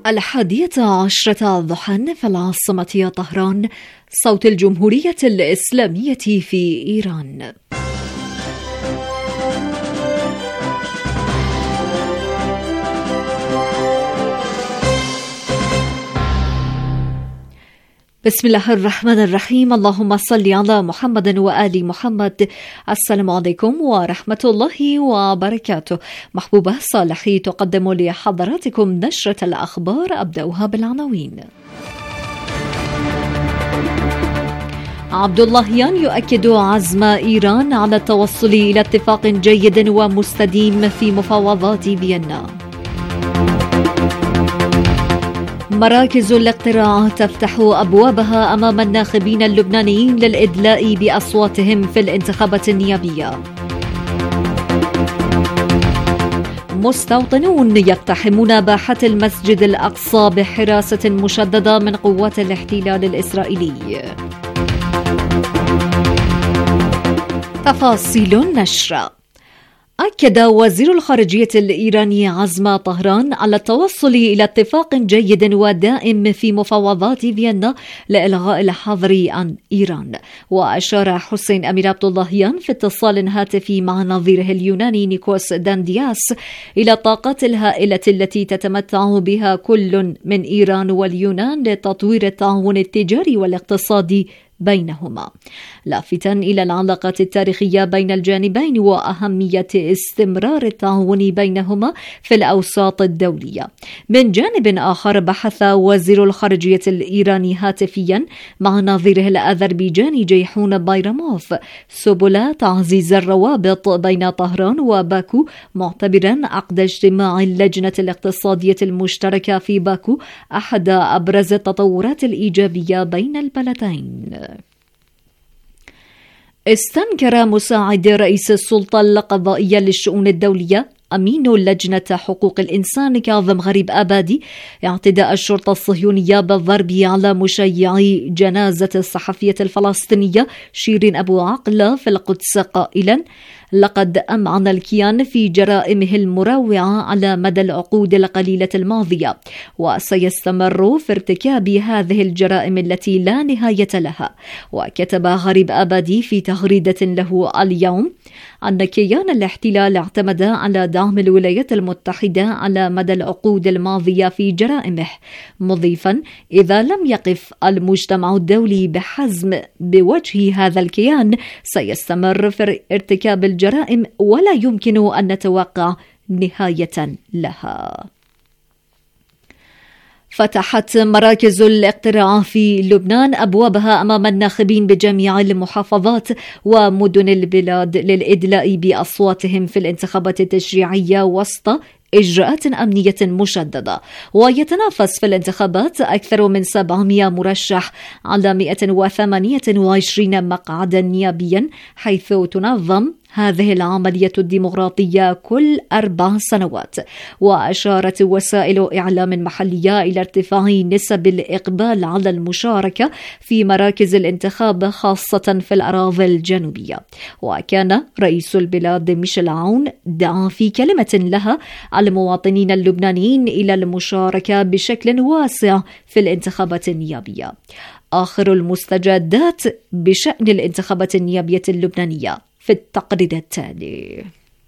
11 ضحى في العاصمة طهران، صوت الجمهورية الإسلامية في إيران. بسم الله الرحمن الرحيم. اللهم صل على محمد وآل محمد. السلام عليكم ورحمة الله وبركاته. محبوبة صالحي تقدم لحضراتكم نشرة الأخبار، أبدأها بالعناوين. عبد اللهيان يؤكد عزم إيران على التوصل إلى اتفاق جيد ومستديم في مفاوضات فيينا. مراكز الاقتراع تفتح أبوابها أمام الناخبين اللبنانيين للإدلاء بأصواتهم في الانتخابات النيابية. مستوطنون يقتحمون باحة المسجد الأقصى بحراسة مشددة من قوات الاحتلال الإسرائيلي. تفاصيل النشر. أكد وزير الخارجية الإيراني عزم طهران على التوصل إلى اتفاق جيد ودائم في مفاوضات فيينا لإلغاء الحظر عن إيران. وأشار حسين أمير عبد اللهيان في اتصال هاتفي مع نظيره اليوناني نيكوس داندياس إلى الطاقات الهائلة التي تتمتع بها كل من إيران واليونان لتطوير التعاون التجاري والاقتصادي بينهما، لافتا إلى العلاقات التاريخية بين الجانبين وأهمية استمرار التعاون بينهما في الأوساط الدولية. من جانب آخر، بحث وزير الخارجية الإيراني هاتفيا مع نظيره الأذربيجاني جيحون بايراموف سبل تعزيز الروابط بين طهران وباكو، معتبرا عقد اجتماع اللجنة الاقتصادية المشتركة في باكو أحد أبرز التطورات الإيجابية بين البلدين. استنكر مساعد رئيس السلطة القضائية للشؤون الدولية أمين لجنة حقوق الإنسان كاظم غريب آبادي اعتداء الشرطة الصهيونية بالضرب على مشيعي جنازة الصحفية الفلسطينية شيرين أبو عقلة في القدس، قائلا: لقد أمعن الكيان في جرائمه المروعة على مدى العقود القليلة الماضية، وسيستمر في ارتكاب هذه الجرائم التي لا نهاية لها. وكتب غريب آبادي في تغريدة له اليوم أن كيان الاحتلال اعتمد على دعم الولايات المتحدة على مدى العقود الماضية في جرائمه، مضيفا: إذا لم يقف المجتمع الدولي بحزم بوجه هذا الكيان سيستمر في ارتكاب الجرائم ولا يمكن أن نتوقع نهاية لها. فتحت مراكز الاقتراع في لبنان أبوابها أمام الناخبين بجميع المحافظات ومدن البلاد للإدلاء بأصواتهم في الانتخابات التشريعية وسط إجراءات أمنية مشددة. ويتنافس في الانتخابات أكثر من 700 مرشح على 128 مقعدا نيابيا، حيث تنظم هذه العملية الديمقراطية كل 4 سنوات. وأشارت وسائل إعلام محلية إلى ارتفاع نسب الإقبال على المشاركة في مراكز الانتخاب خاصة في الأراضي الجنوبية. وكان رئيس البلاد ميشيل عون دعا في كلمة لها المواطنين اللبنانيين إلى المشاركة بشكل واسع في الانتخابات النيابية. آخر المستجدات بشأن الانتخابات النيابية اللبنانية في التقرير التالي.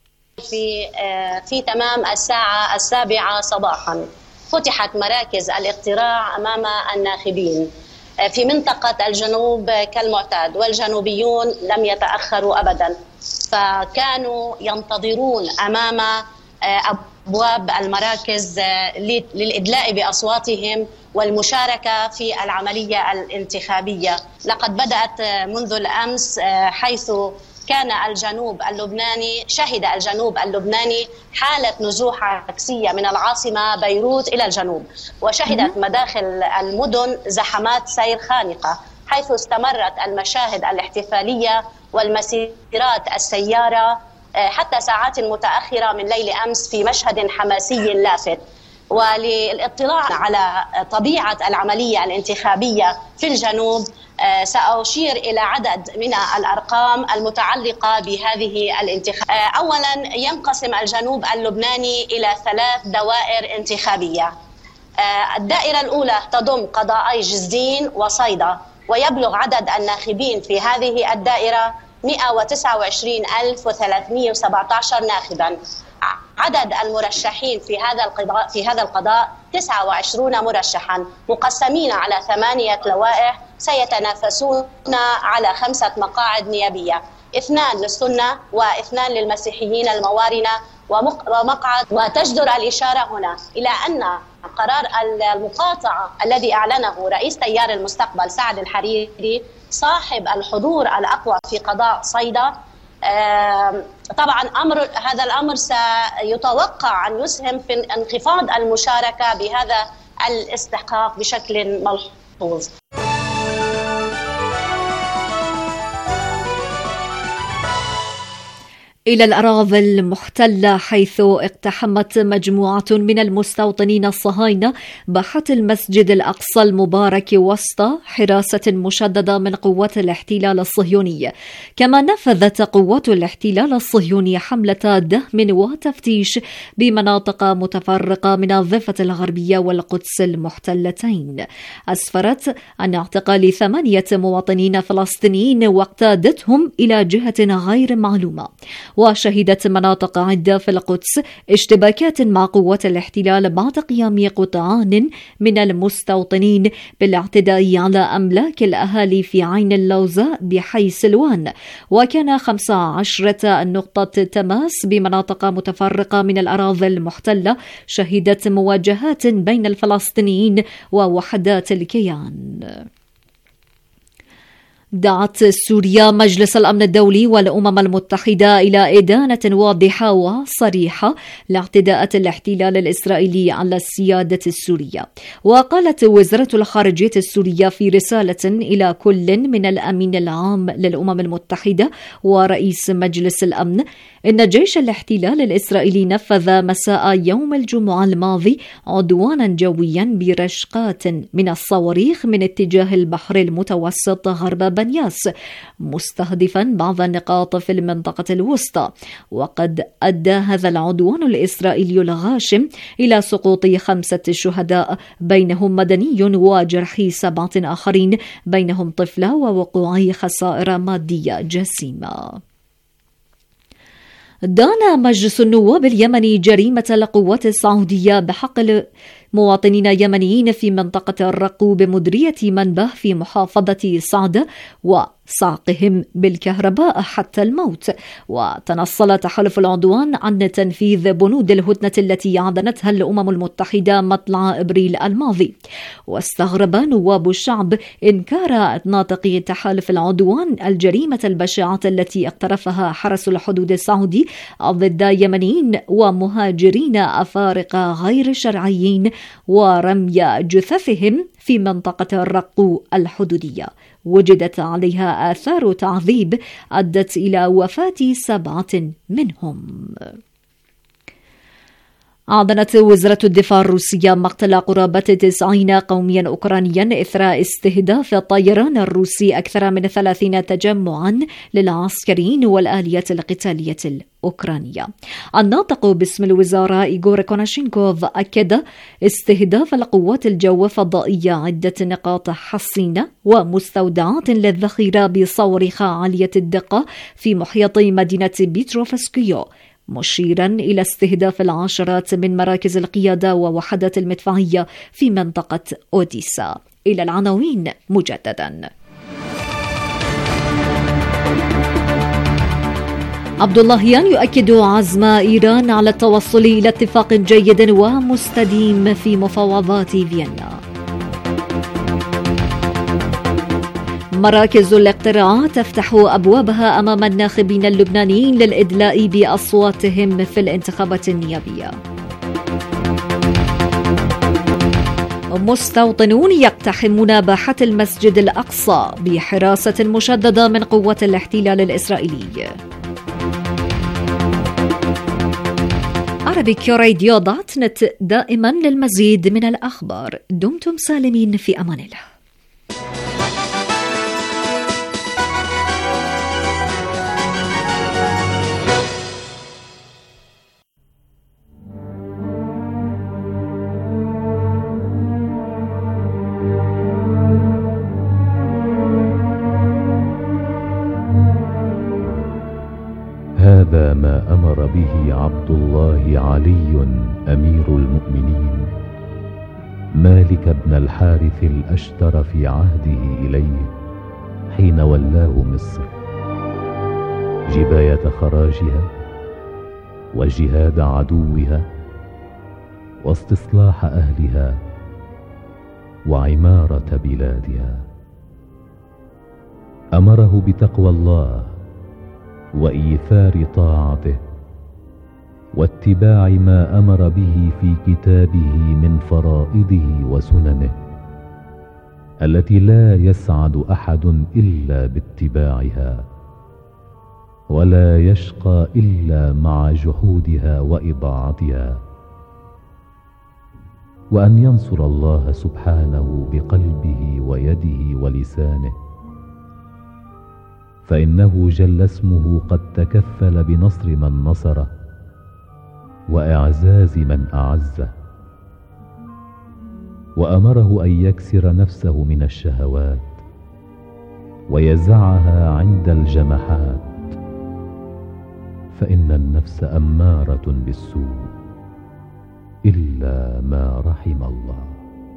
في تمام الساعة 7 صباحا فتحت مراكز الاقتراع أمام الناخبين في منطقة الجنوب كالمعتاد، والجنوبيون لم يتأخروا أبدا، فكانوا ينتظرون أمام أبواب المراكز للإدلاء بأصواتهم والمشاركة في العملية الانتخابية. لقد بدأت منذ الأمس، حيث كان شهد الجنوب اللبناني حالة نزوح عكسية من العاصمة بيروت إلى الجنوب، وشهدت مداخل المدن زحمات سير خانقة، حيث استمرت المشاهد الاحتفالية والمسيرات السيارة حتى ساعات متأخرة من ليل أمس في مشهد حماسي لافت. وللاطلاع على طبيعة العملية الانتخابية في الجنوب سأشير إلى عدد من الأرقام المتعلقة بهذه الانتخابات. أولا، ينقسم الجنوب اللبناني إلى 3 دوائر انتخابية. الدائرة الأولى تضم قضاءي جزدين وصيدا، ويبلغ عدد الناخبين في هذه الدائرة 129,317 ناخبا. عدد المرشحين في هذا القضاء 29 مرشحا مقسمين على 8 لوائح سيتنافسون على 5 مقاعد نيابية، 2 للسنة و2 للمسيحيين الموارنة ومقعد. وتجدر الإشارة هنا إلى أن قرار المقاطعة الذي أعلنه رئيس تيار المستقبل سعد الحريري صاحب الحضور الأقوى في قضاء صيدا، طبعا هذا الأمر سيتوقع أن يسهم في انخفاض المشاركة بهذا الاستحقاق بشكل ملحوظ. إلى الأراضي المحتلة، حيث اقتحمت مجموعة من المستوطنين الصهاينة باحة المسجد الأقصى المبارك وسط حراسة مشددة من قوات الاحتلال الصهيوني. كما نفذت قوات الاحتلال الصهيوني حملة دهم وتفتيش بمناطق متفرقة من الضفة الغربية والقدس المحتلتين، أسفرت عن اعتقال 8 مواطنين فلسطينيين واقتادتهم إلى جهة غير معلومة. وشهدت مناطق عدة في القدس اشتباكات مع قوات الاحتلال بعد قيام قطعان من المستوطنين بالاعتداء على أملاك الأهالي في عين اللوزة بحي سلوان. وكان 15 نقطة تماس بمناطق متفرقة من الأراضي المحتلة شهدت مواجهات بين الفلسطينيين ووحدات الكيان. دعت سوريا مجلس الأمن الدولي والأمم المتحدة إلى إدانة واضحة وصريحة لاعتداءات الاحتلال الإسرائيلي على السيادة السورية. وقالت وزارة الخارجية السورية في رسالة إلى كل من الأمين العام للأمم المتحدة ورئيس مجلس الأمن إن جيش الاحتلال الإسرائيلي نفذ مساء يوم الجمعة الماضي عدوانا جويا برشقات من الصواريخ من اتجاه البحر المتوسط غرب بنياس، مستهدفا بعض النقاط في المنطقة الوسطى. وقد أدى هذا العدوان الإسرائيلي الغاشم إلى سقوط 5 شهداء بينهم مدني وجرح 7 آخرين بينهم طفلة ووقوع خسائر مادية جسيمة. دان مجلس النواب اليمني جريمة القوات السعودية بحق مواطنين يمنيين في منطقة الرقو بمديرية منبه في محافظة صعدة وصعقهم بالكهرباء حتى الموت. وتنصل تحالف العدوان عن تنفيذ بنود الهدنة التي أعلنتها الأمم المتحدة مطلع أبريل الماضي. واستغرب نواب الشعب إنكار ناطقي تحالف العدوان الجريمة البشعة التي اقترفها حرس الحدود السعودي ضد يمنيين ومهاجرين أفارقة غير شرعيين ورمي جثثهم في منطقة الرقو الحدودية وجدت عليها آثار تعذيب أدت إلى وفاة 7 منهم. أعلنت وزارة الدفاع الروسية مقتل قرابة 90 قوميا أوكرانيا إثر استهداف الطيران الروسي أكثر من 30 تجمعا للعسكريين والآليات القتالية الأوكرانية. الناطق باسم الوزارة إيغور كوناشينكوف أكد استهداف القوات الجو الفضائية عدة نقاط حصينة ومستودعات للذخيرة بصواريخ عالية الدقة في محيط مدينة بيتروفسكيو، مشيرا إلى استهداف العشرات من مراكز القيادة ووحدات المدفعية في منطقة أوديسا. إلى العناوين مجددا. عبد اللهيان يؤكد عزم إيران على التوصل إلى اتفاق جيد ومستديم في مفاوضات فيينا. مراكز الاقتراع تفتح أبوابها أمام الناخبين اللبنانيين للإدلاء بأصواتهم في الانتخابات النيابية. مستوطنون يقتحمون باحة المسجد الأقصى بحراسة مشددة من قوة الاحتلال الإسرائيلي. Arabic.radio.net دائما للمزيد من الأخبار. دمتم سالمين في أمان الله. هذا ما أمر به عبد الله علي أمير المؤمنين مالك بن الحارث الأشتر في عهده إليه حين ولاه مصر، جباية خراجها وجهاد عدوها واستصلاح أهلها وعمارة بلادها. أمره بتقوى الله وإيثار طاعته واتباع ما أمر به في كتابه من فرائضه وسننه التي لا يسعد أحد إلا باتباعها، ولا يشقى إلا مع جحودها وإضاعتها، وأن ينصر الله سبحانه بقلبه ويده ولسانه، فإنه جل اسمه قد تكفل بنصر من نصره وإعزاز من أعزه. وأمره أن يكسر نفسه من الشهوات ويزعها عند الجمحات، فإن النفس أمارة بالسوء إلا ما رحم الله.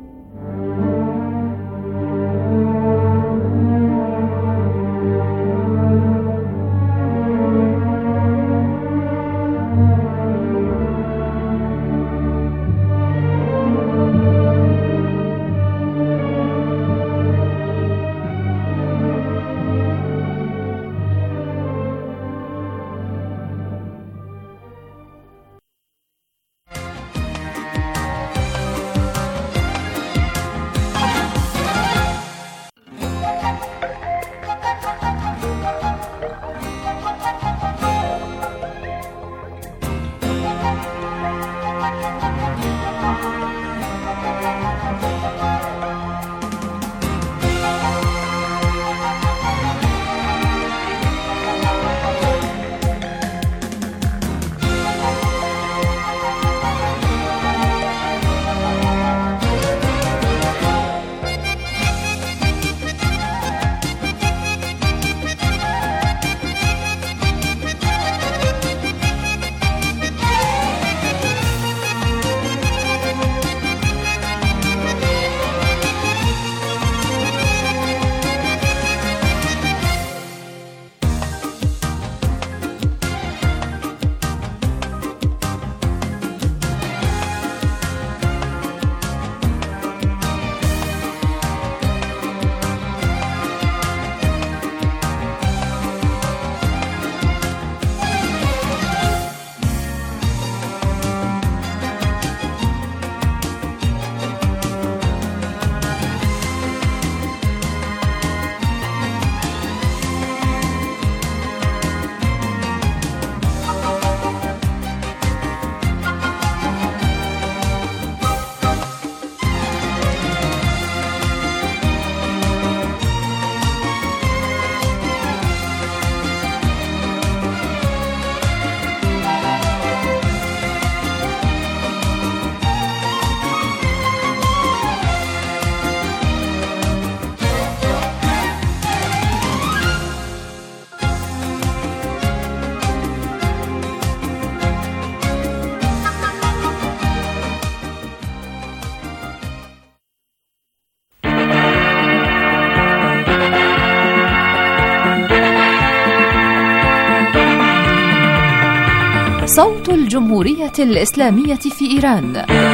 صوت الجمهورية الإسلامية في إيران،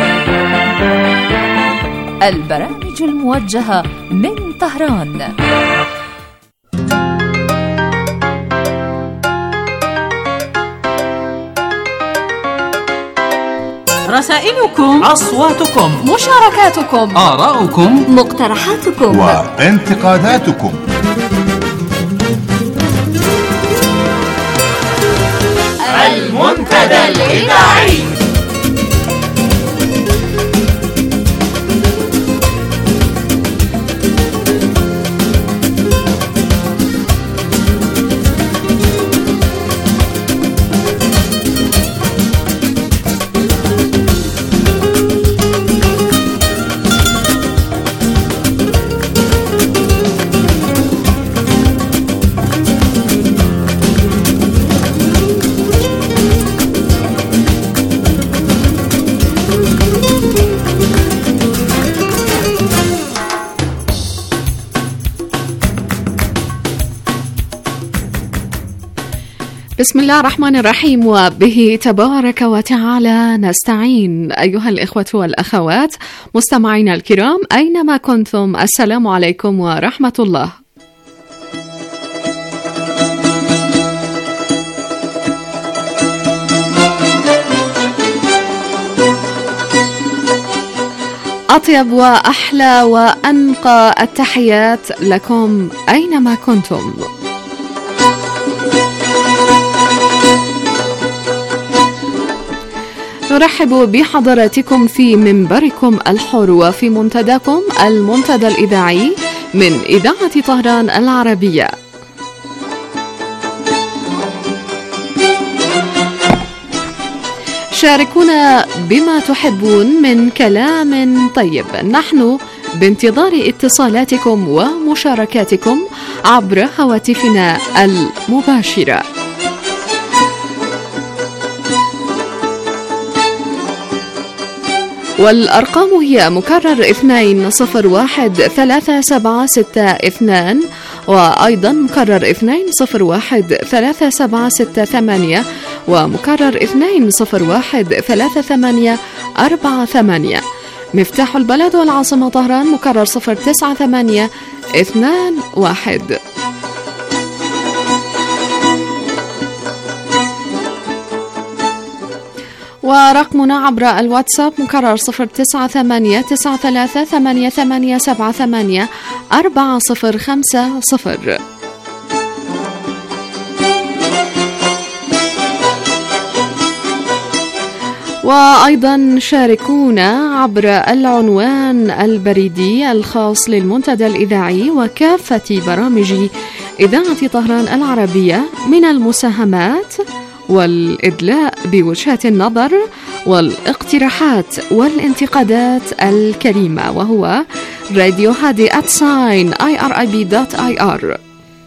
البرامج الموجهة من طهران. رسائلكم، أصواتكم، مشاركاتكم، آراؤكم، مقترحاتكم وانتقاداتكم. المنتدى الإذاعي. بسم الله الرحمن الرحيم، وبه تبارك وتعالى نستعين. أيها الإخوة والأخوات مستمعينا الكرام أينما كنتم، السلام عليكم ورحمة الله. أطيب وأحلى وأنقى التحيات لكم أينما كنتم. نرحب بحضراتكم في منبركم الحر وفي منتداكم المنتدى الإذاعي من إذاعة طهران العربية. شاركونا بما تحبون من كلام طيب، نحن بانتظار اتصالاتكم ومشاركاتكم عبر هواتفنا المباشرة. والأرقام هي مكرر 2013762 وأيضا مكرر 2013768 ومكرر 2013848. مفتاح البلد والعاصمة طهران مكرر 09821. ورقمنا عبر الواتساب مكرر 0989388784050. وأيضا شاركونا عبر العنوان البريدي الخاص للمنتدى الإذاعي وكافة برامج إذاعة طهران العربية من المساهمات والإدلاء بوجهات النظر والاقتراحات والانتقادات الكريمة، وهو راديو هادي @irib.ir.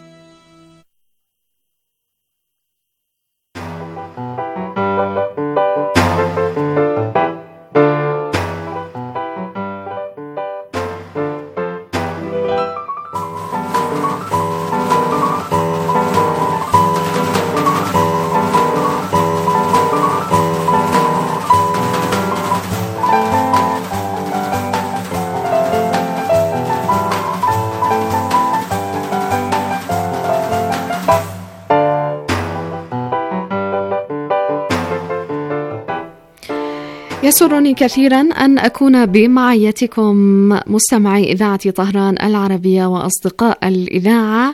يسرني كثيرا أن أكون بمعيتكم مستمعي إذاعة طهران العربية وأصدقاء الإذاعة.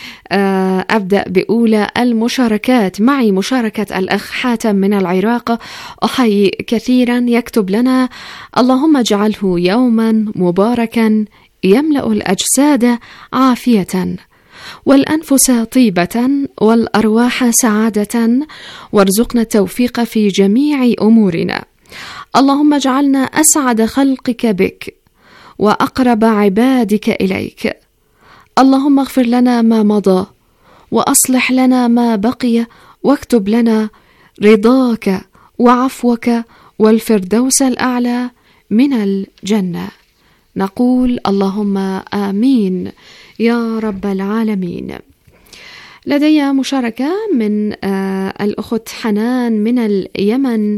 أبدأ بأولى المشاركات. معي مشاركة الأخ حاتم من العراق، أحيي كثيرا، يكتب لنا: اللهم اجعله يوما مباركا يملأ الأجساد عافية والأنفس طيبة والأرواح سعادة، وارزقنا التوفيق في جميع أمورنا. اللهم اجعلنا أسعد خلقك بك وأقرب عبادك إليك. اللهم اغفر لنا ما مضى وأصلح لنا ما بقي، واكتب لنا رضاك وعفوك والفردوس الأعلى من الجنة. نقول اللهم آمين يا رب العالمين. لدي مشاركة من الأخت حنان من اليمن،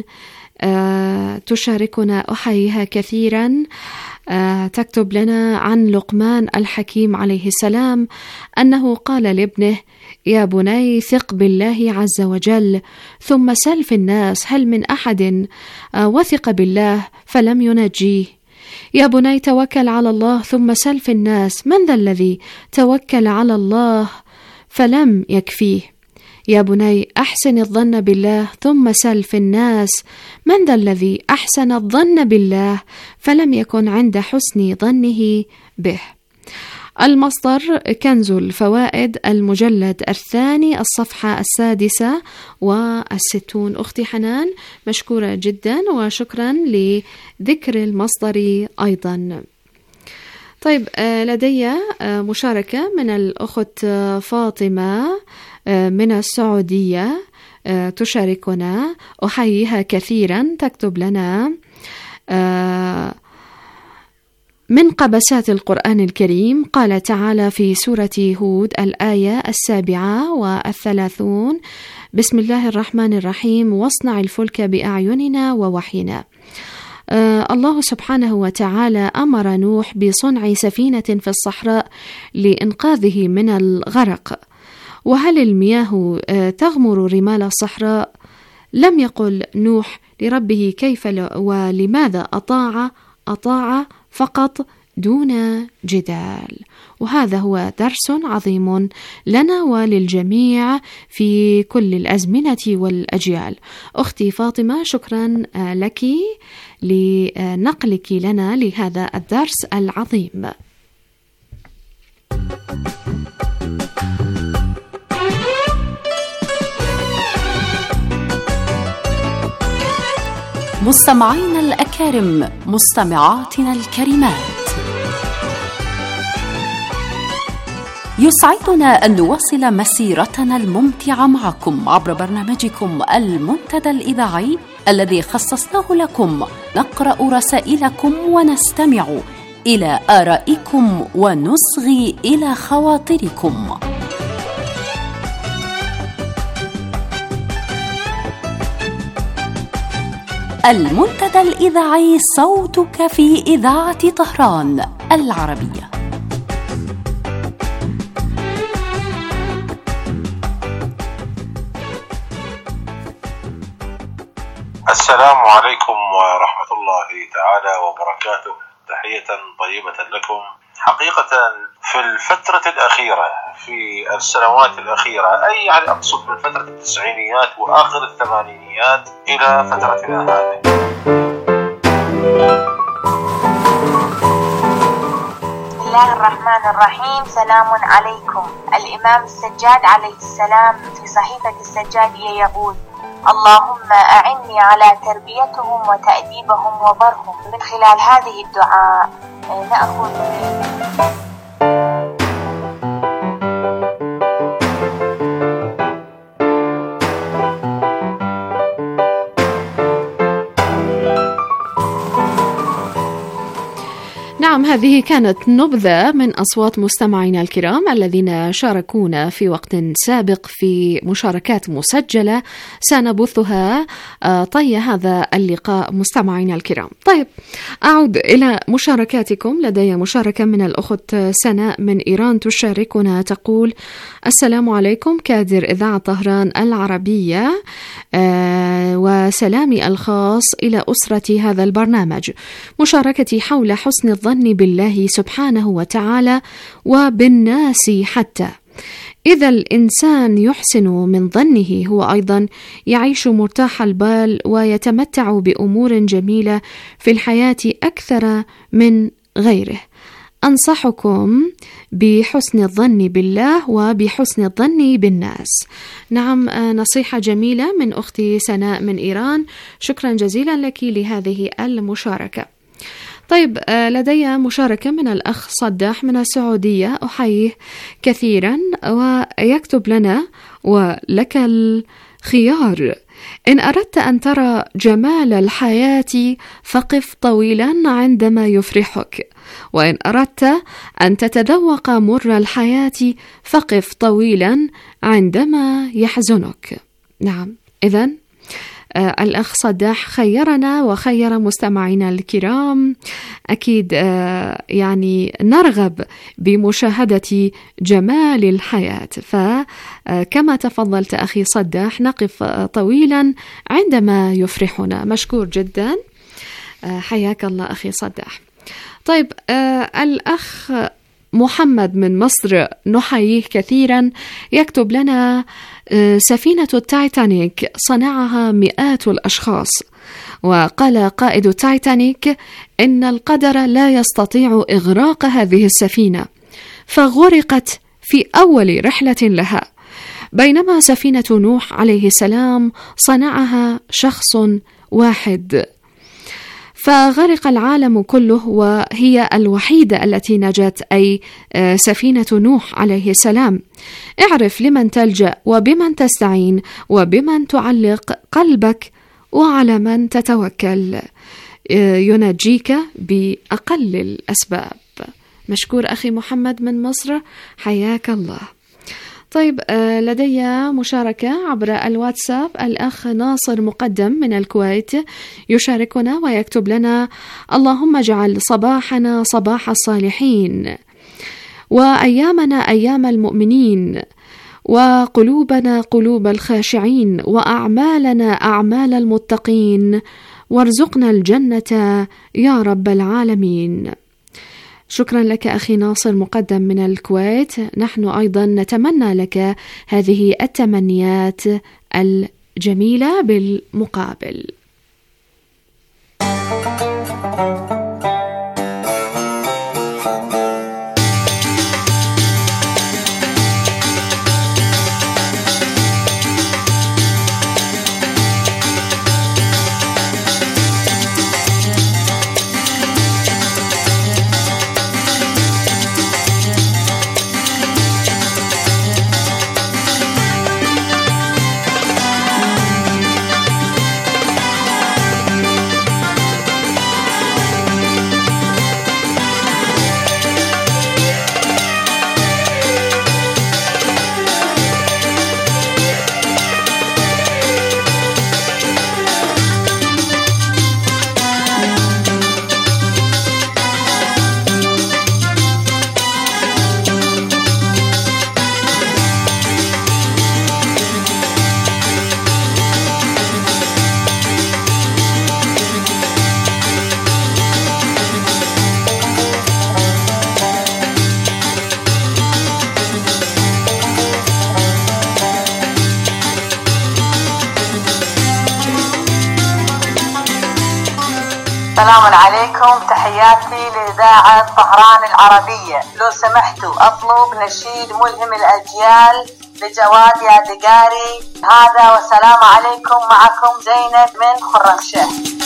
تشاركنا، أحييها كثيرا. تكتب لنا عن لقمان الحكيم عليه السلام أنه قال لابنه: يا بني ثق بالله عز وجل ثم سل في الناس هل من أحد وثق بالله فلم ينجيه. يا بني توكل على الله ثم سل في الناس من ذا الذي توكل على الله فلم يكفيه. يا بني أحسن الظن بالله ثم سل في الناس من ذا الذي أحسن الظن بالله فلم يكن عند حسن ظنه به. المصدر كنز الفوائد المجلد 2 الصفحة 66. أختي حنان مشكورة جدا وشكرا لذكر المصدر أيضا. طيب، لدي مشاركة من الأخت فاطمة من السعودية، تشاركنا، أحييها كثيرا. تكتب لنا: من قبسات القرآن الكريم قال تعالى في سورة هود الآية 37: بسم الله الرحمن الرحيم واصنع الفلك بأعيننا ووحينا. الله سبحانه وتعالى أمر نوح بصنع سفينة في الصحراء لإنقاذه من الغرق. وهل المياه تغمر رمال الصحراء؟ لم يقل نوح لربه كيف ولماذا أطاع فقط دون جدال. وهذا هو درس عظيم لنا وللجميع في كل الأزمنة والأجيال. أختي فاطمة، شكرا لك لنقلك لنا لهذا الدرس العظيم. مستمعينا الأكارم، مستمعاتنا الكريمات، يسعدنا أن نواصل مسيرتنا الممتعة معكم عبر برنامجكم المنتدى الإذاعي الذي خصصناه لكم نقرأ رسائلكم ونستمع إلى آرائكم ونصغي إلى خواطركم. المنتدى الإذاعي، صوتك في إذاعة طهران العربية. السلام عليكم ورحمة الله تعالى وبركاته. تحية طيبة لكم. حقيقة في الفترة الأخيرة، في السنوات الأخيرة، أي يعني أقصد من فترة التسعينيات وآخر الثمانينيات إلى فترتنا هذه، بسم الله الرحمن الرحيم. سلام عليكم. الإمام السجاد عليه السلام في صحيفة السجادية يقول: اللهم أعني على تربيتهم وتأديبهم وبرهم. من خلال هذه الدعاء نأخذ نعم، هذه كانت نبذة من أصوات مستمعينا الكرام الذين شاركونا في وقت سابق في مشاركات مسجلة سنبثها طي هذا اللقاء مستمعينا الكرام. طيب، أعود إلى مشاركاتكم. لدي مشاركة من الأخت سناء من إيران تشاركنا، تقول: السلام عليكم، كادر إذاعة طهران العربية، وسلامي الخاص إلى أسرة هذا البرنامج. مشاركتي حول حسن الظن بالله سبحانه وتعالى وبالناس حتى. إذا الإنسان يحسن من ظنه هو أيضا يعيش مرتاح البال ويتمتع بأمور جميلة في الحياة أكثر من غيره. أنصحكم بحسن الظن بالله وبحسن الظن بالناس. نعم، نصيحة جميلة من أختي سناء من إيران. شكرا جزيلا لك لهذه المشاركة. طيب، لدي مشاركة من الأخ صداح من السعودية، أحييه كثيرا، ويكتب لنا: ولك الخيار، إن أردت أن ترى جمال الحياة فقف طويلا عندما يفرحك، وإن أردت أن تتذوق مر الحياة فقف طويلا عندما يحزنك. نعم، إذن الأخ صداح خيرنا وخير مستمعينا الكرام. أكيد يعني نرغب بمشاهدة جمال الحياة، فكما تفضلت أخي صداح نقف طويلا عندما يفرحنا. مشكور جدا، حياك الله أخي صداح. طيب، الأخ محمد من مصر نحييه كثيرا، يكتب لنا: سفينة التايتانيك صنعها مئات الأشخاص، وقال قائد التايتانيك إن القدر لا يستطيع إغراق هذه السفينة، فغرقت في أول رحلة لها، بينما سفينة نوح عليه السلام صنعها شخص واحد، فغرق العالم كله وهي الوحيدة التي نجت، أي سفينة نوح عليه السلام. اعرف لمن تلجأ وبمن تستعين وبمن تعلق قلبك وعلى من تتوكل، ينجيك بأقل الأسباب. مشكور أخي محمد من مصر، حياك الله. طيب، لدي مشاركة عبر الواتساب. الأخ ناصر مقدم من الكويت يشاركنا ويكتب لنا: اللهم اجعل صباحنا صباح الصالحين، وأيامنا أيام المؤمنين، وقلوبنا قلوب الخاشعين، وأعمالنا أعمال المتقين، وارزقنا الجنة يا رب العالمين. شكرا لك أخي ناصر مقدم من الكويت. نحن أيضا نتمنى لك هذه التمنيات الجميلة بالمقابل. السلام عليكم، تحياتي لإذاعة طهران العربية. لو سمحتوا أطلب نشيد ملهم الأجيال لجواد يا دقاري. هذا والسلام عليكم، معكم زينب من خرمشاه.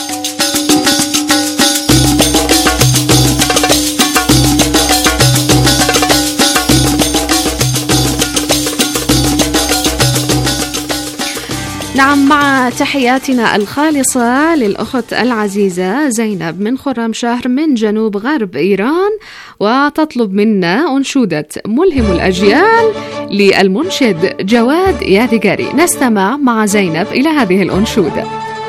نعم، مع تحياتنا الخالصة للأخت العزيزة زينب من خرمشاه من جنوب غرب إيران، وتطلب منا أنشودة ملهم الأجيال للمنشد جواد يا دقاري. نستمع مع زينب إلى هذه الأنشودة.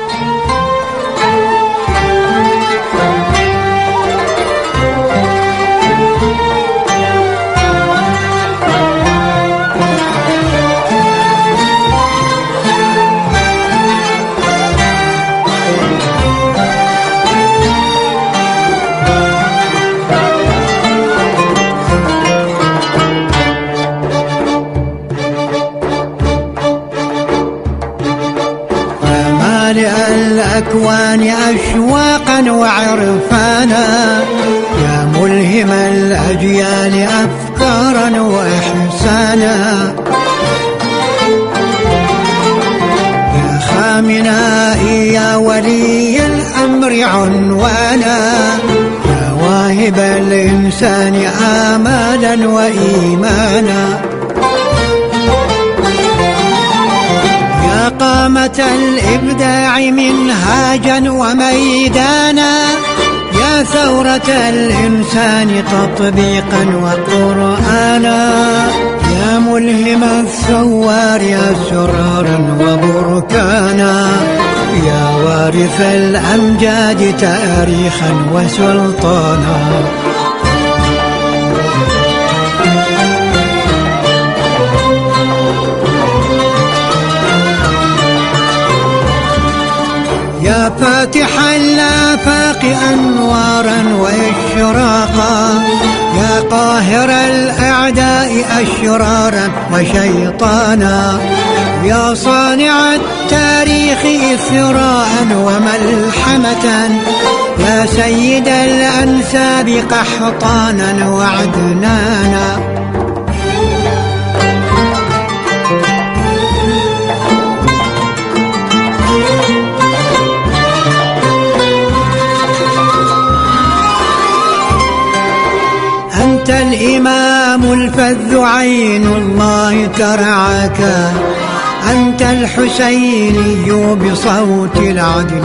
الأكوان أشواقا وعرفانا، يا ملهم الأجيال أفكارا وإحسانا، يا خامنا يا ولي الأمر عنوانا، يا واهب الإنسان آمالا وإيمانا، يا قامة الإبداع منهاجا وميدانا، يا ثورة الإنسان تطبيقا وقرآنا، يا ملهم الثوار يا سرارا وبركانا، يا وارث الأمجاد تاريخا وسلطانا. يا فاتح الآفاق أنوارا وإشراقا، يا قاهر الأعداء أشرارا وشيطانا، يا صانع التاريخ إثراء وملحمة، يا سيد الأنساب قحطانا وعدنانا. أنت الإمام الفذ عين الله ترعاك، أنت الحسيني بصوت العدل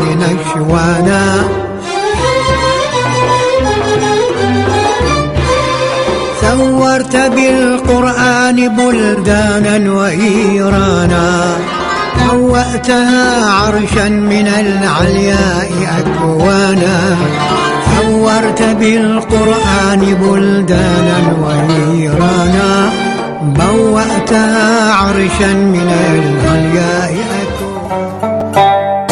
نشوانا، نورت بالقرآن بلدانا وإيرانا هوأتها عرشا من العلياء أكوانا نورت بالقرآن بلدانا وإيرانا بوأتها عرشا من العلياء أكوانا.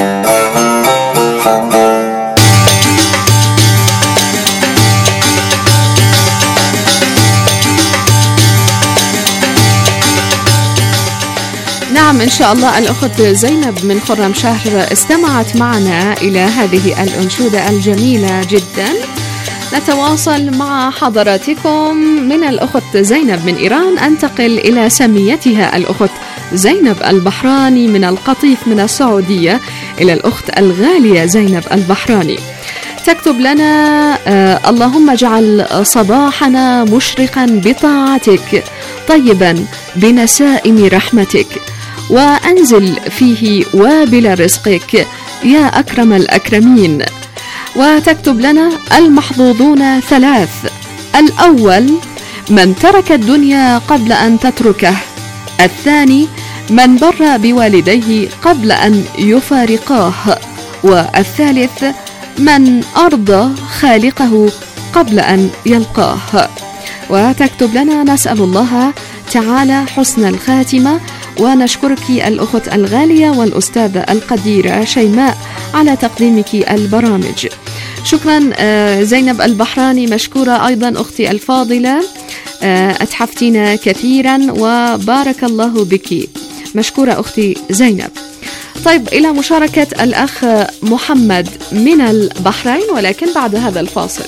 نعم إن شاء الله الأخت زينب من خرم شهر استمعت معنا إلى هذه الأنشودة الجميلة جدا. نتواصل مع حضراتكم من الأخت زينب من إيران. أنتقل إلى سميتها الأخت زينب البحراني من القطيف من السعودية إلى الأخت الغالية زينب البحراني. تكتب لنا اللهم اجعل صباحنا مشرقا بطاعتك طيبا بنسائم رحمتك وأنزل فيه وابل رزقك يا أكرم الأكرمين. وتكتب لنا المحظوظون ثلاث: الأول من ترك الدنيا قبل أن تتركه، الثاني من بر بوالديه قبل أن يفارقاه، والثالث من أرضى خالقه قبل أن يلقاه. وتكتب لنا نسأل الله تعالى حسن الخاتمة ونشكرك الأخت الغالية والأستاذة القديرة شيماء على تقديمك البرامج. شكرا زينب البحراني، مشكورة أيضا أختي الفاضلة، أتحفتينا كثيرا وبارك الله بك، مشكورة أختي زينب. طيب إلى مشاركة الأخ محمد من البحرين ولكن بعد هذا الفاصل.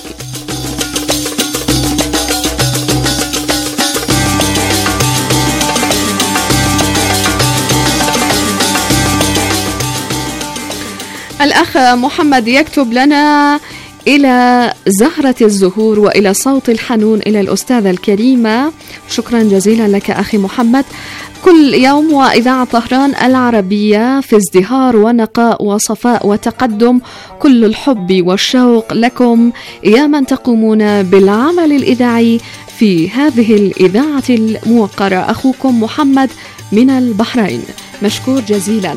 الأخ محمد يكتب لنا إلى زهرة الزهور وإلى صوت الحنون إلى الأستاذة الكريمة. شكرا جزيلا لك أخي محمد. كل يوم وإذاعة طهران العربية في ازدهار ونقاء وصفاء وتقدم، كل الحب والشوق لكم يا من تقومون بالعمل الإذاعي في هذه الإذاعة الموقرة. أخوكم محمد من البحرين، مشكور جزيلا.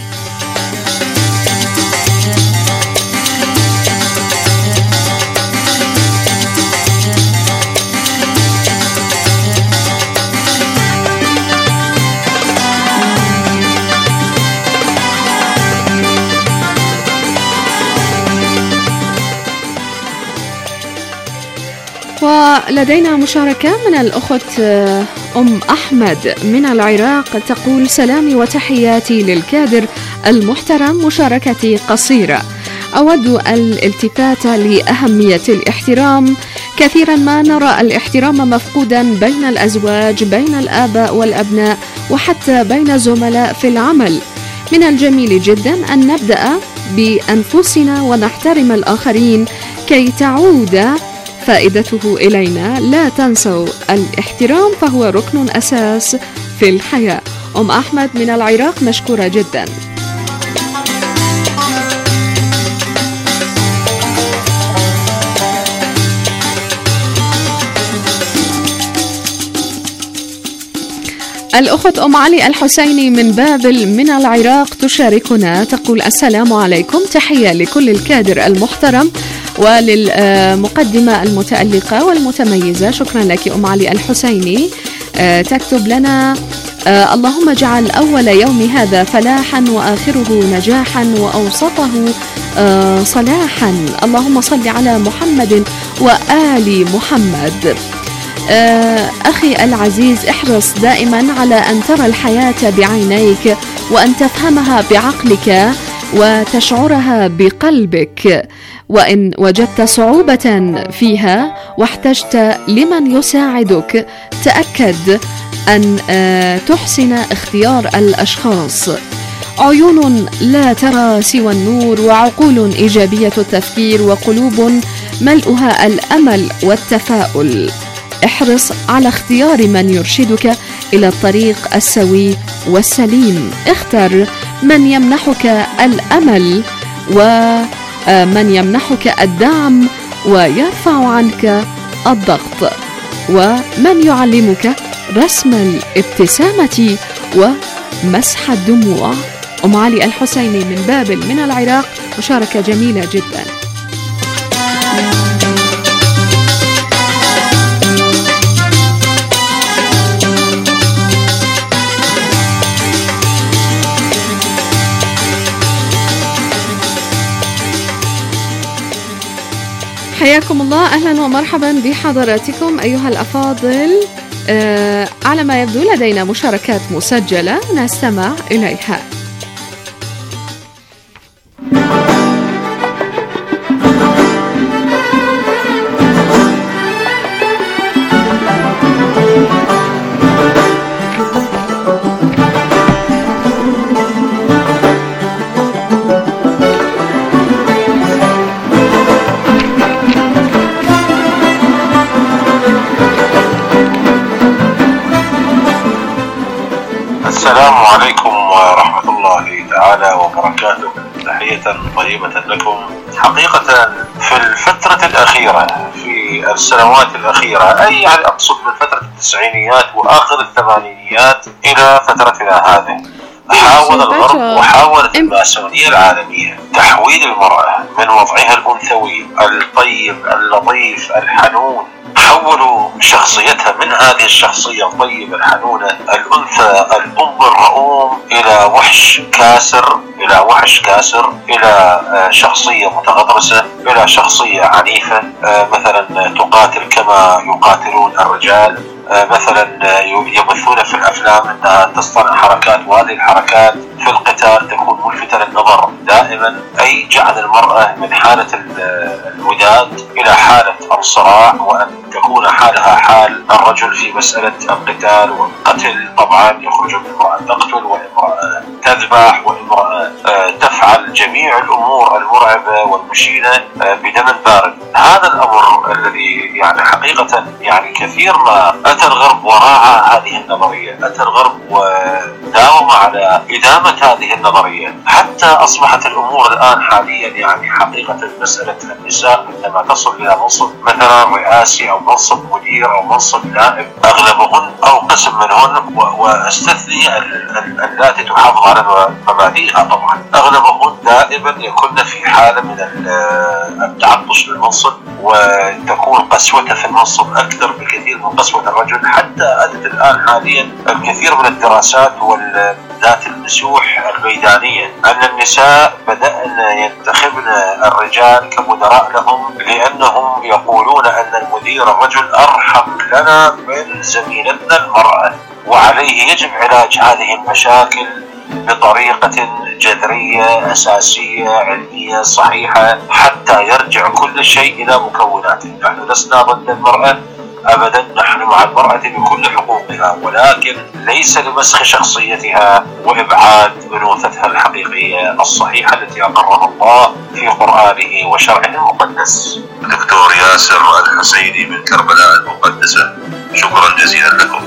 ولدينا مشاركة من الأخت أم أحمد من العراق، تقول سلامي وتحياتي للكادر المحترم، مشاركتي قصيرة. أود الالتفات لأهمية الاحترام. كثيرا ما نرى الاحترام مفقودا بين الأزواج، بين الآباء والأبناء، وحتى بين الزملاء في العمل. من الجميل جدا أن نبدأ بأنفسنا ونحترم الآخرين كي تعود فائدته إلينا. لا تنسوا الاحترام فهو ركن أساس في الحياة. أم أحمد من العراق، مشكورة جدا. الأخت أم علي الحسيني من بابل من العراق تشاركنا، تقول السلام عليكم، تحية لكل الكادر المحترم وللمقدمة المتألقة والمتميزة. شكرا لك أم علي الحسيني. تكتب لنا اللهم اجعل أول يوم هذا فلاحا وآخره نجاحا وأوسطه صلاحا. اللهم صل على محمد وآل محمد. أخي العزيز، احرص دائما على أن ترى الحياة بعينيك وأن تفهمها بعقلك وتشعرها بقلبك. وإن وجدت صعوبة فيها واحتجت لمن يساعدك، تأكد أن تحسن اختيار الأشخاص. عيون لا ترى سوى النور، وعقول إيجابية التفكير، وقلوب ملؤها الأمل والتفاؤل. احرص على اختيار من يرشدك إلى الطريق السوي والسليم. اختر من يمنحك الأمل ومن يمنحك الدعم ويرفع عنك الضغط. ومن يعلمك رسم الابتسامة ومسح الدموع. أم علي الحسيني من بابل من العراق، مشاركة جميلة جدا. حياكم الله، أهلا ومرحبا بحضراتكم أيها الأفاضل. على ما يبدو لدينا مشاركات مسجلة نستمع إليها. السلام عليكم ورحمة الله تعالى وبركاته. تحية طيبة لكم. حقيقة في الفترة الأخيرة، في السنوات الأخيرة، أي يعني أقصد من فترة التسعينيات وآخر الثمانينيات إلى فترتنا هذه، حاول الغرب وحاولت الماسونية العالمية تحويل المرأة من وضعها الأنثوي الطيب اللطيف الحنون، حولوا شخصيتها من هذه الشخصية الطيبة الحنونة الأنثى الأم الرؤوم إلى وحش كاسر، إلى شخصية متغطرسة، إلى شخصية عنيفة، مثلا تقاتل كما يقاتلون الرجال، مثلا يبثون في الأفلام أنها تصطنع حركات، وهذه الحركات في القتال تكون ملفتة للنظر دائما، أي جعل المرأة من حالة الوداد إلى حالة الصراع، وأن تكون حالها حال الرجل في مسألة القتال والقتل. طبعا يخرج من امرأة تقتل، وامرأة تذبح، وامرأة تفعل جميع الأمور المرعبة والمشينة بدم بارد. هذا الأمر الذي يعني حقيقة يعني كثير ما أتى الغرب وراء هذه النظرية، أتى الغرب وداوم على إدامة هذه النظرية، حتى أصبحت الأمور الآن حاليا يعني حقيقة مسألة النساء عندما تصل إلى منصب مثلا رئاسي أو منصب مدير أو منصب نائب، أغلبهن أو قسم منهن، واستثني اللاتي تحافظ على مبادئها طبعا، أغلبهن دائما يكن في حالة من التعطش للمنصب، وتكون قسوته في المنصب أكثر بكثير من قسوة الرجل. حتى أتت الآن حاليا الكثير من الدراسات ذات النسوح الميدانية أن النساء بدأن ينتخبن الرجال كمدراء لهم، لأنهم يقولون أن المدير الرجل أرحم لنا من زميلتنا المرأة، وعليه يجب علاج هذه المشاكل بطريقة جذرية أساسية علمية صحيحة حتى يرجع كل شيء إلى مكوناته. نحن لسنا ضد المرأة أبدا، نحن مع المرأة بكل حقوقها، ولكن ليس لمسخ شخصيتها وإبعاد أنوثتها الحقيقية الصحيحة التي أقرها الله في قرآنه وشرعه المقدس. دكتور ياسر الحسيني من كربلاء المقدسة، شكرا جزيلا لكم.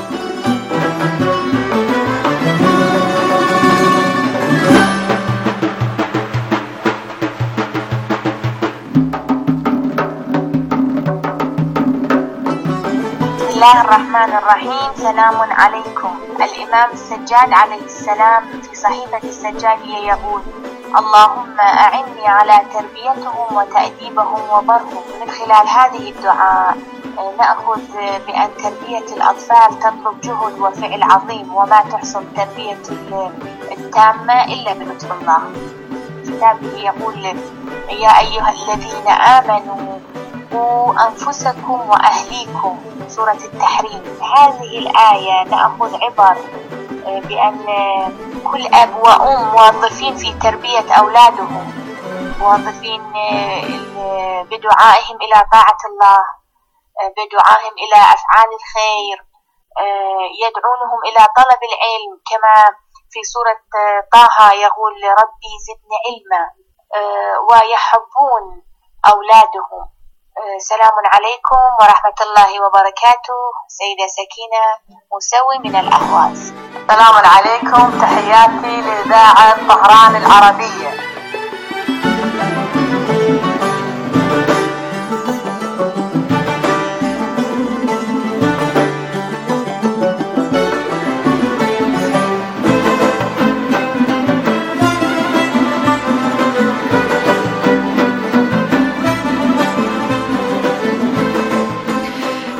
بسم الله الرحمن الرحيم. سلام عليكم. الإمام السجاد عليه السلام في صحيفة السجادية يقول: اللهم أعني على تربيتهم وتأديبهم وبرهم. من خلال هذه الدعاء نأخذ بأن تربية الأطفال تطلب جهد وفعل عظيم، وما تحصل تربية التامة إلا بلطف الله. كتابه يقول: يا أيها الذين آمنوا قوا أنفسكم وأهليكم، سورة التحريم. هذه الآية نأخذ عبر بأن كل أب وأم موظفين في تربية أولادهم، موظفين بدعائهم إلى طاعة الله، بدعائهم إلى أفعال الخير، يدعونهم إلى طلب العلم، كما في سورة طه يقول: ربي زدني علما، ويحبون أولادهم. سلام عليكم ورحمة الله وبركاته. سيدة سكينة مسوي من الأهواز. السلام عليكم، تحياتي لإذاعة طهران العربية.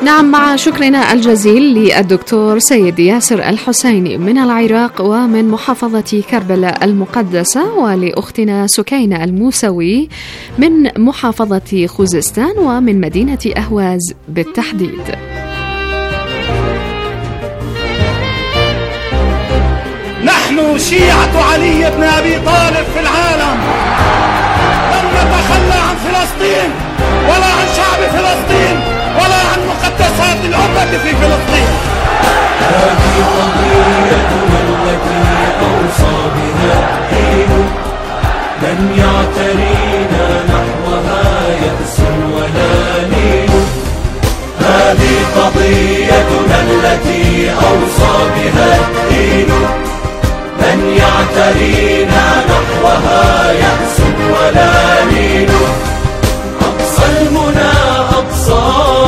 نعم، مع شكرنا الجزيل للدكتور سيد ياسر الحسيني من العراق ومن محافظة كربلاء المقدسة، ولأختنا سكينة الموسوي من محافظة خوزستان ومن مدينة أهواز بالتحديد. نحن شيعة علي بن أبي طالب في العالم لن نتخلى عن فلسطين ولا عن شعب فلسطين ولا عن مقدسات الأمة في فلسطين. هذه قضيتنا التي أوصى بها الدين، لن يعترينا نحوها يأس ولا لين. هذه قضيتنا التي أوصى بها الدين، لن يعترينا نحوها يأس ولا لين. أقصى المنى أقصى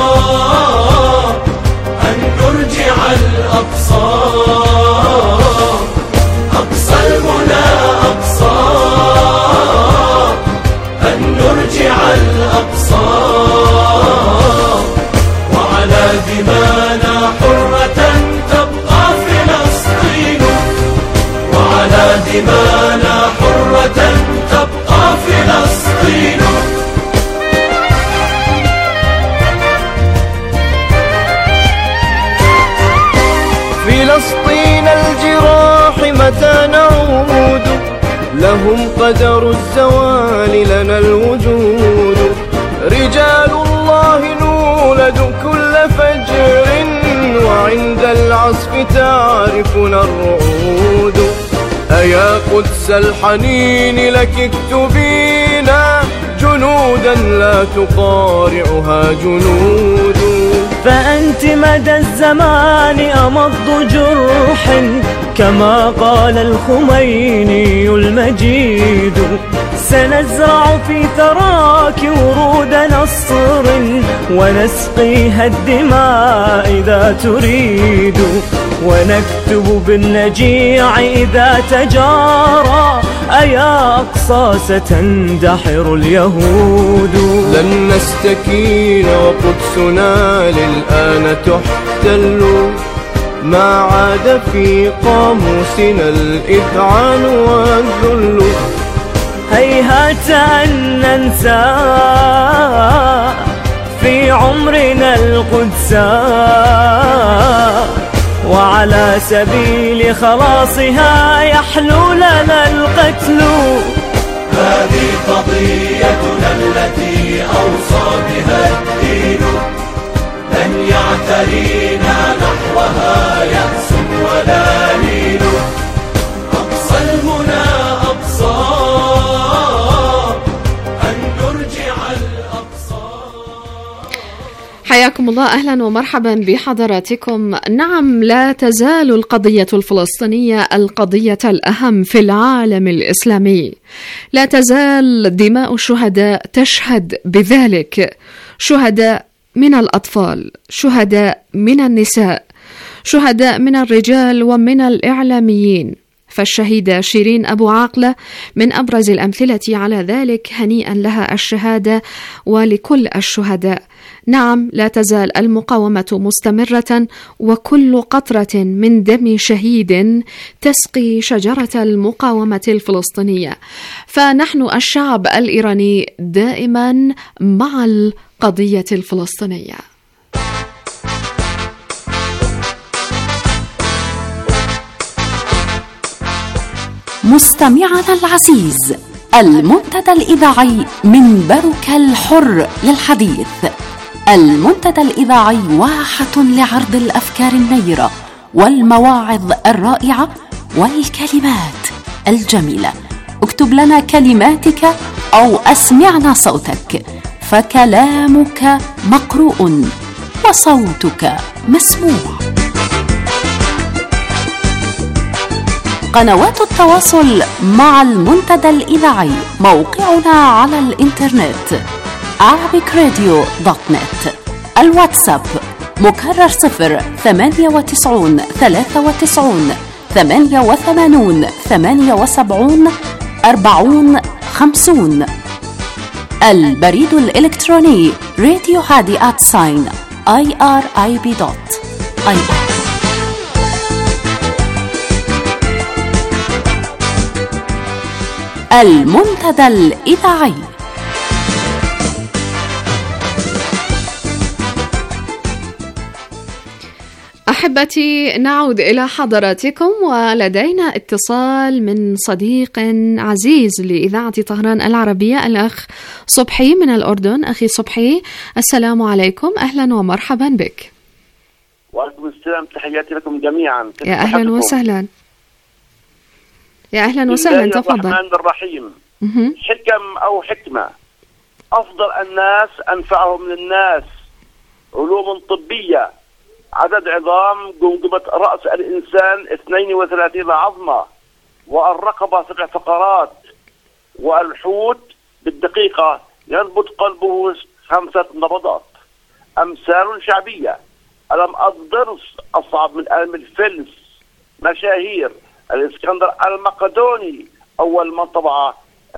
أن نرجع الأقصى، أقصى المنى أقصى أن نرجع الأقصى، وعلى دمانا حرة تبقى فلسطين، وعلى دمانا حرة تبقى فلسطين. فلسطين الجراح متى نعود، لهم قدر الزوال لنا الوجود. رجال الله نولد كل فجر، وعند العصف تعرفنا الرعود. أيا قدس الحنين لك اكتبينا جنودا لا تقارعها جنود. فأنت مدى الزمان أمض جرح، كما قال الخميني المجيد. سنزرع في ثراك ورود نصر، ونسقيها الدماء إذا تريد. ونكتب بالنجيع إذا تجارى، أيا أقصى ستندحر اليهود. لن نستكين وقدسنا للآن تحتل، ما عاد في قاموسنا الإذعان والذل. هيهات أن ننسى في عمرنا القدسا، وعلى سبيل خلاصها يحلو لنا القتل. هذه قضيتنا التي أوصى بها الدين، لن يعترينا نحوها يأس ولا لين. أقصى المنى أقصى أن نرجع الأقصى. حياكم الله، أهلا ومرحبا بحضراتكم. نعم، لا تزال القضية الفلسطينية القضية الأهم في العالم الإسلامي. لا تزال دماء الشهداء تشهد بذلك، شهداء من الأطفال، شهداء من النساء، شهداء من الرجال ومن الإعلاميين. فالشهيدة شيرين أبو عاقلة من أبرز الأمثلة على ذلك، هنيئا لها الشهادة ولكل الشهداء. نعم، لا تزال المقاومة مستمرة، وكل قطرة من دم شهيد تسقي شجرة المقاومة الفلسطينية. فنحن الشعب الإيراني دائما مع القضية الفلسطينية. مستمعنا العزيز، المنتدى الإذاعي منبرك الحر للحديث. المنتدى الإذاعي واحة لعرض الأفكار النيرة والمواعظ الرائعة والكلمات الجميلة. اكتب لنا كلماتك أو أسمعنا صوتك، فكلامك مقروء وصوتك مسموع. قنوات التواصل مع المنتدى الإذاعي: موقعنا على الإنترنت arabicradio.net. الواتساب مكرر 098 93 88 78 40 50. البريد الإلكتروني radio@radio.com. irib.ir. المنتدى الإذاعي. أحبتي، نعود إلى حضراتكم ولدينا اتصال من صديق عزيز لإذاعة طهران العربية، الأخ صبحي من الأردن. أخي صبحي، السلام عليكم، أهلا ومرحبا بك. وعليكم السلام، تحياتي لكم جميعا. يا أهلا وسهلا. يا أهلا وسهلا، تفضل. الرحمن الرحيم. حكم أو حكمة. أفضل الناس أنفعهم للناس. علوم طبية. عدد عظام جمجمة رأس الإنسان 32 عظمة، والرقبة 7 فقرات، والحوت بالدقيقة ينبض قلبه 5 نبضات. أمثال شعبية. ألم الضرس أصعب من ألم الفلس. مشاهير. الإسكندر المقدوني أول من طبع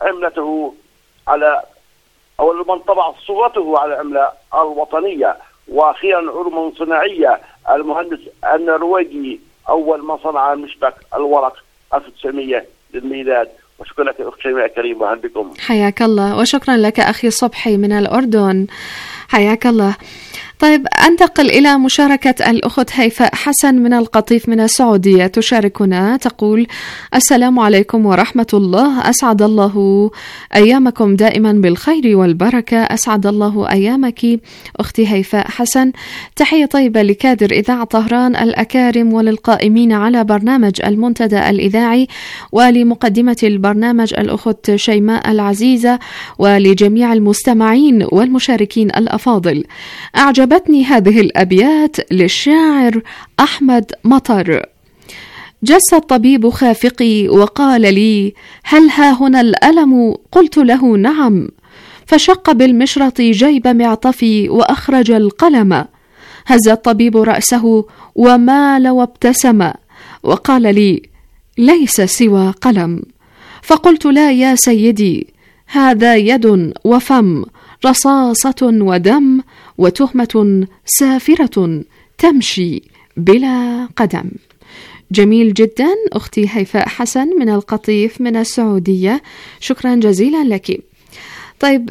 صورته على العملة الوطنية. وأخيرا علوم صناعية. المهندس النرويجي أول من صنع مشبك الورق 1900 للميلاد. وشكرا لك أخت شيماء كريم، وأهلا بكم. حياك الله، وشكرا لك أخي صبحي من الأردن، حياك الله. طيب، أنتقل إلى مشاركة الأخت هيفاء حسن من القطيف من السعودية، تشاركنا تقول: السلام عليكم ورحمة الله، أسعد الله أيامكم دائما بالخير والبركة. أسعد الله أيامك أختي هيفاء حسن. تحية طيبة لكادر إذاعة طهران الأكارم وللقائمين على برنامج المنتدى الإذاعي، ولمقدمة البرنامج الأخت شيماء العزيزة، ولجميع المستمعين والمشاركين الأفاضل. أعجبتني هذه الأبيات للشاعر أحمد مطر: جس الطبيب خافقي وقال لي: هل ها هنا الألم؟ قلت له: نعم. فشق بالمشرط جيب معطفي وأخرج القلم. هز الطبيب رأسه ومال وابتسم وقال لي: ليس سوى قلم. فقلت: لا يا سيدي، هذا يد وفم، رصاصة ودم، وتهمة سافرة تمشي بلا قدم. جميل جدا أختي هيفاء حسن من القطيف من السعودية، شكرا جزيلا لك. طيب،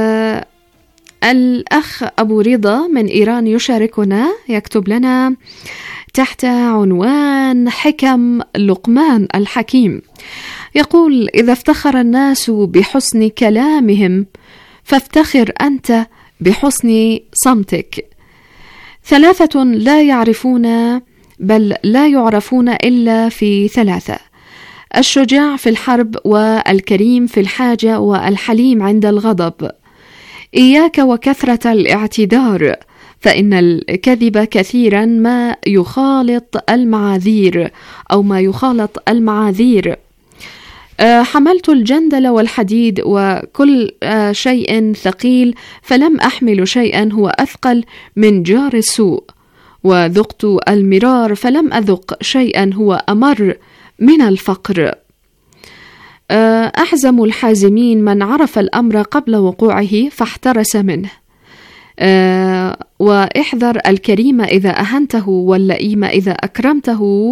الأخ أبو رضا من إيران يشاركنا، يكتب لنا تحت عنوان حكم لقمان الحكيم. يقول: إذا افتخر الناس بحسن كلامهم فافتخر أنت بحسن صمتك. 3 لا يعرفون، بل لا يعرفون إلا في 3: الشجاع في الحرب، والكريم في الحاجة، والحليم عند الغضب. إياك وكثرة الاعتذار، فإن الكذب كثيرا ما يخالط المعاذير أو ما يخالط المعاذير. حملت الجندل والحديد وكل شيء ثقيل، فلم أحمل شيئا هو أثقل من جار السوء. وذقت المرار، فلم أذق شيئا هو أمر من الفقر. أحزم الحازمين من عرف الأمر قبل وقوعه فاحترس منه. واحذر الكريم إذا أهنته، واللئيم إذا أكرمته،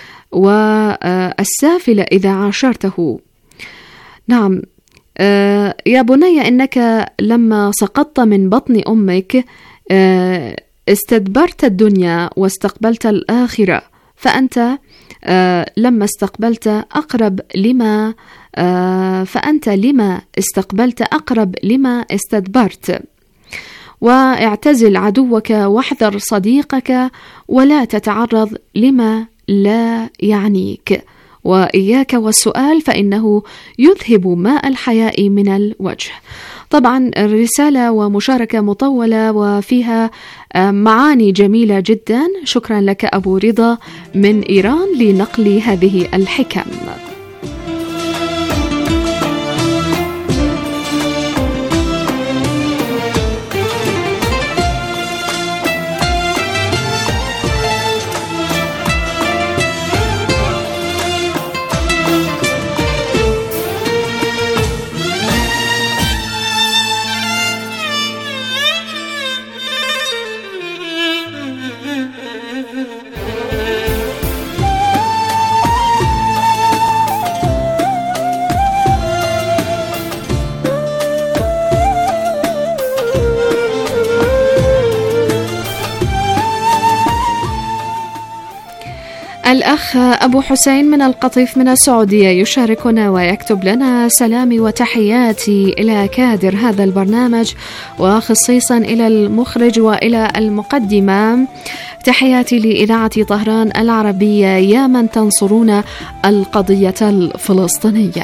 والسافل إذا عاشرته. نعم، يا بني، إنك لما سقطت من بطن أمك استدبرت الدنيا واستقبلت الآخرة، فأنت لما استقبلت أقرب لما فأنت لما استقبلت أقرب لما استدبرت. واعتزل عدوك واحذر صديقك، ولا تتعرض لما لا يعنيك. وإياك والسؤال، فإنه يذهب ماء الحياء من الوجه. طبعا الرسالة ومشاركة مطولة وفيها معاني جميلة جدا. شكرا لك أبو رضا من إيران لنقل هذه الحكم. الأخ أبو حسين من القطيف من السعودية يشاركنا ويكتب لنا: سلامي وتحياتي إلى كادر هذا البرنامج وخصيصا إلى المخرج وإلى المقدمة. تحياتي لإذاعة طهران العربية يا من تنصرون القضية الفلسطينية.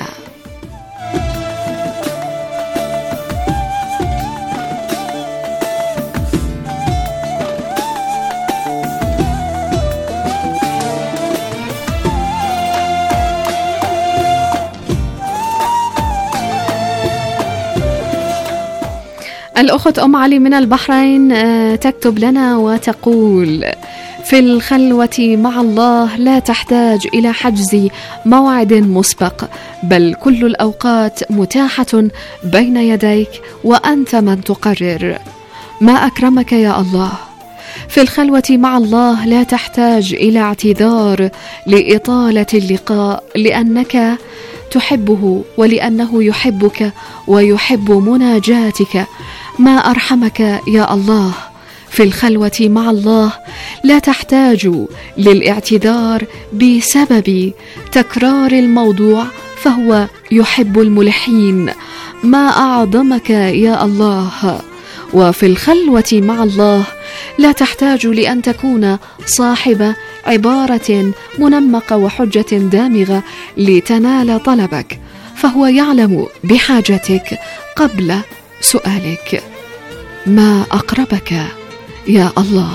الأخت أم علي من البحرين تكتب لنا وتقول: في الخلوة مع الله لا تحتاج إلى حجز موعد مسبق، بل كل الأوقات متاحة بين يديك وأنت من تقرر. ما أكرمك يا الله. في الخلوة مع الله لا تحتاج إلى اعتذار لإطالة اللقاء، لأنك تحبه ولأنه يحبك ويحب مناجاتك. ما أرحمك يا الله. في الخلوة مع الله لا تحتاج للاعتذار بسبب تكرار الموضوع، فهو يحب الملحين. ما أعظمك يا الله. وفي الخلوة مع الله لا تحتاج لأن تكون صاحب عبارة منمقة وحجة دامغة لتنال طلبك، فهو يعلم بحاجتك قبل سؤالك. ما أقربك يا الله.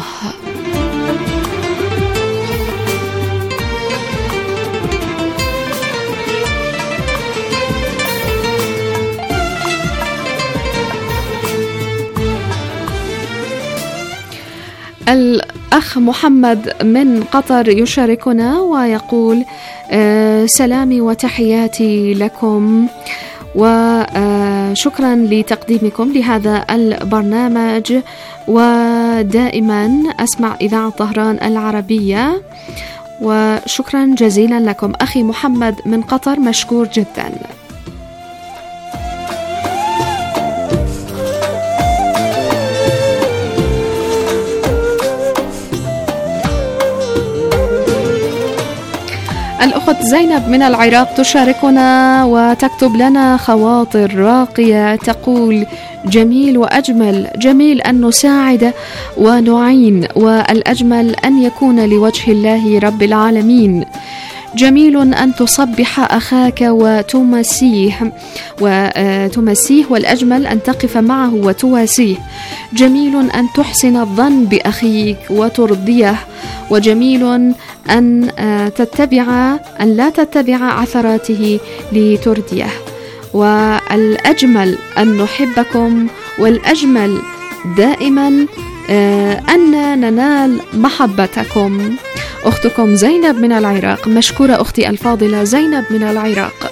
الأخ محمد من قطر يشاركنا ويقول: سلامي وتحياتي لكم وشكرا لتقديمكم لهذا البرنامج، ودائما أسمع إذاعة طهران العربية، وشكرا جزيلا لكم. أخي محمد من قطر مشكور جدا. الأخت زينب من العراق تشاركنا وتكتب لنا خواطر راقية، تقول: جميل وأجمل، جميل أن نساعد ونعين، والأجمل أن يكون لوجه الله رب العالمين. جميل أن تصبح أخاك وتمسيه والأجمل أن تقف معه وتواسيه. جميل أن تحسن الظن بأخيك وترضيه، وجميل أن لا تتبع عثراته لترديه. والأجمل أن نحبكم، والأجمل دائما أن ننال محبتكم. أختكم زينب من العراق. مشكورة أختي الفاضلة زينب من العراق.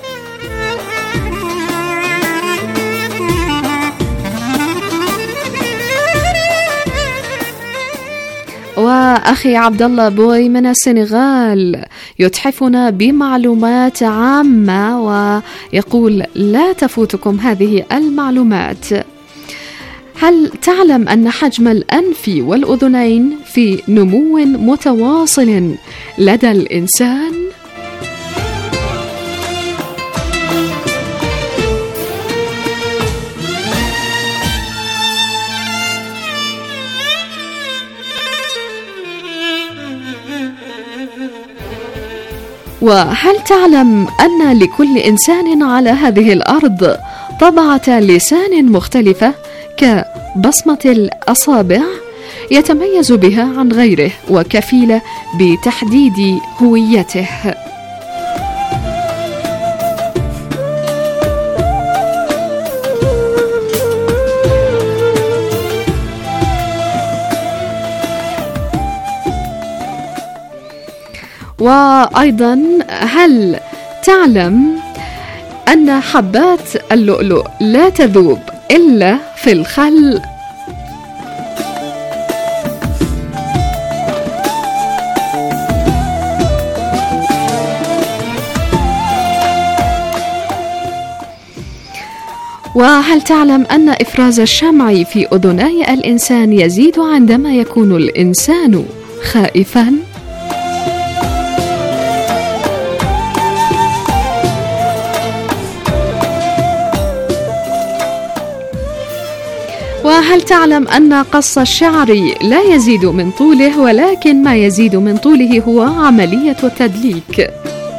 وأخي عبد الله بوي من السنغال يتحفنا بمعلومات عامة ويقول: لا تفوتكم هذه المعلومات. هل تعلم أن حجم الأنف والأذنين في نمو متواصل لدى الإنسان؟ وهل تعلم أن لكل إنسان على هذه الأرض طبعة لسان مختلفة كبصمة الأصابع يتميز بها عن غيره وكفيلة بتحديد هويته؟ وأيضا هل تعلم أن حبات اللؤلؤ لا تذوب إلا في الخل؟ وهل تعلم أن إفراز الشمع في أذني الإنسان يزيد عندما يكون الإنسان خائفاً؟ وهل تعلم أن قص الشعر لا يزيد من طوله، ولكن ما يزيد من طوله هو عملية التدليك.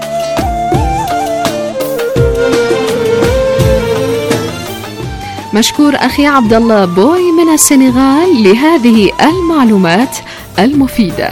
مشكور أخي عبد الله بوي من السنغال لهذه المعلومات المفيدة.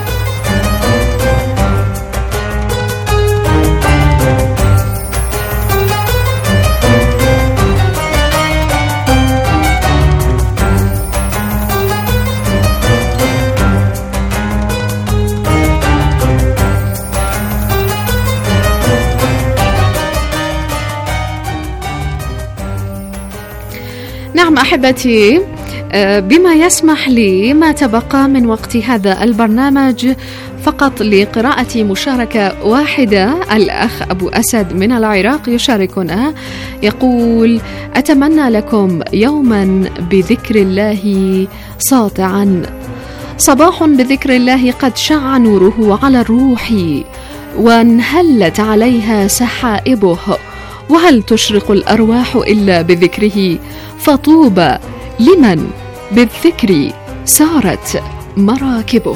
نعم أحبتي، بما يسمح لي ما تبقى من وقت هذا البرنامج فقط لقراءة مشاركة واحدة. الأخ أبو أسد من العراق يشاركنا، يقول: أتمنى لكم يوما بذكر الله ساطعا، صباح بذكر الله قد شع نوره على الروح وانهلت عليها سحائبه، وهل تشرق الأرواح إلا بذكره؟ فطوبى لمن بالذكر سارت مراكبه.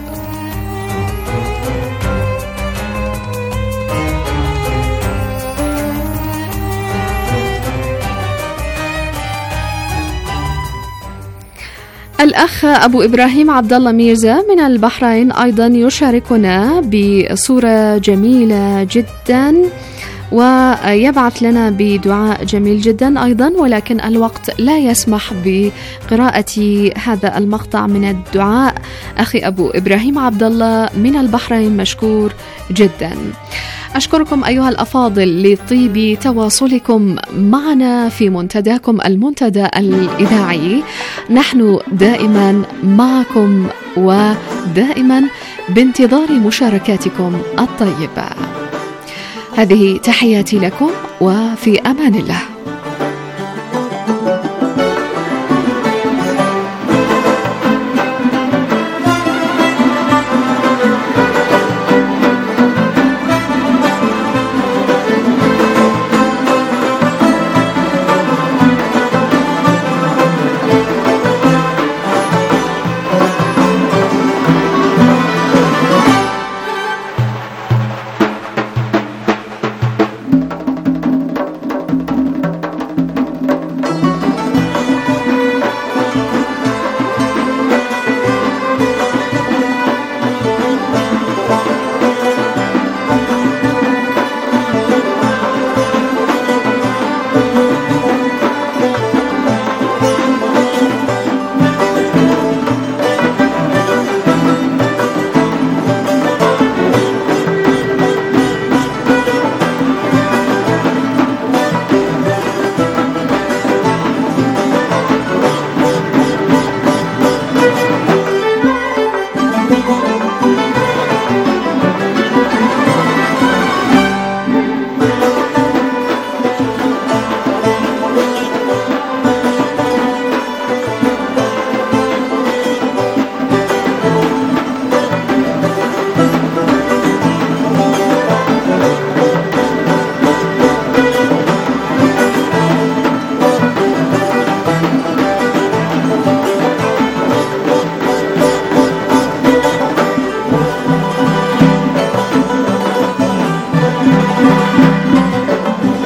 الأخ أبو إبراهيم عبد الله ميرزا من البحرين أيضا يشاركنا بصورة جميلة جدا، ويبعث لنا بدعاء جميل جدا أيضا، ولكن الوقت لا يسمح بقراءة هذا المقطع من الدعاء. أخي أبو إبراهيم عبد الله من البحرين مشكور جدا. أشكركم أيها الأفاضل لطيب تواصلكم معنا في منتداكم المنتدى الإذاعي. نحن دائما معكم ودائما بانتظار مشاركاتكم الطيبة. هذه تحياتي لكم، وفي أمان الله.